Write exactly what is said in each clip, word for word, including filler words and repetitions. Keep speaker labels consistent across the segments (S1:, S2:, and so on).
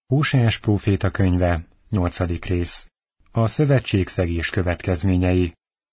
S1: Hóseás próféta könyve, nyolcadik rész. A szövetségszegés következményei.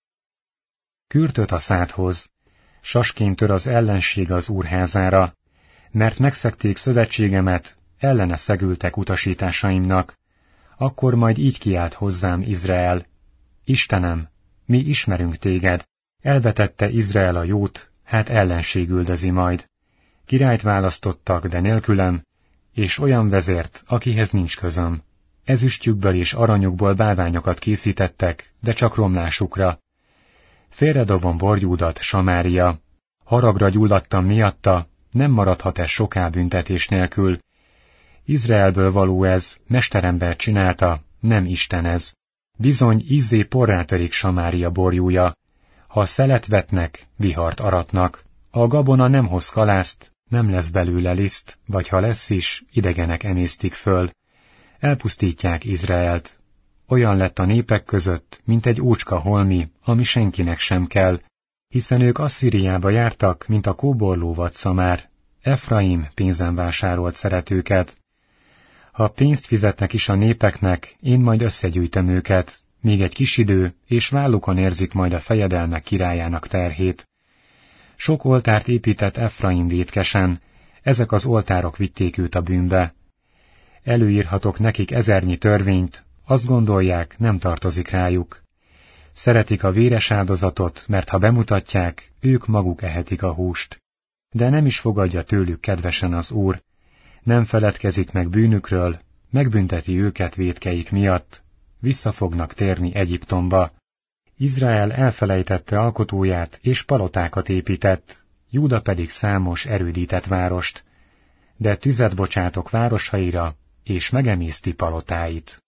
S1: Kürtöt a szádhoz, sasként tör az ellenség az Úr házára, mert megszegték szövetségemet, ellene szegültek utasításaimnak. Akkor majd így kiált hozzám Izrael: Istenem, mi ismerünk téged, elvetette Izrael a jót, hát ellenség üldözi majd. Királyt választottak, de nélkülem, és olyan vezért, akihez nincs közöm. Ezüstjükből és aranyukból bálványokat készítettek, de csak romlásukra. Félredobom borjúdat, Samária. Haragra gyulladtam miatta, nem maradhat ez soká büntetés nélkül. Izraelből való ez, mesterember csinálta, nem Isten ez. Bizony izzé porrá törik Samária borjúja. Ha szelet vetnek, vihart aratnak. A gabona nem hoz kalászt, nem lesz belőle liszt, vagy ha lesz is, idegenek emésztik föl. Elpusztítják Izraelt. Olyan lett a népek között, mint egy úcska holmi, ami senkinek sem kell, hiszen ők Asszíriába jártak, mint a kóborló vadszamár. Efraim pénzen vásárolt szeretőket. Ha pénzt fizetnek is a népeknek, én majd összegyűjtöm őket, még egy kis idő, és vállukon érzik majd a fejedelmek királyának terhét. Sok oltárt épített Efraim vétkesen, ezek az oltárok vitték őt a bűnbe. Előírhatok nekik ezernyi törvényt, azt gondolják, nem tartozik rájuk. Szeretik a véres áldozatot, mert ha bemutatják, ők maguk ehetik a húst. De nem is fogadja tőlük kedvesen az Úr, nem feledkezik meg bűnükről, megbünteti őket vétkeik miatt, vissza fognak térni Egyiptomba. Izrael elfelejtette alkotóját és palotákat épített, Júda pedig számos erődített várost, de tüzet bocsátok városaira, és megemészti palotáit.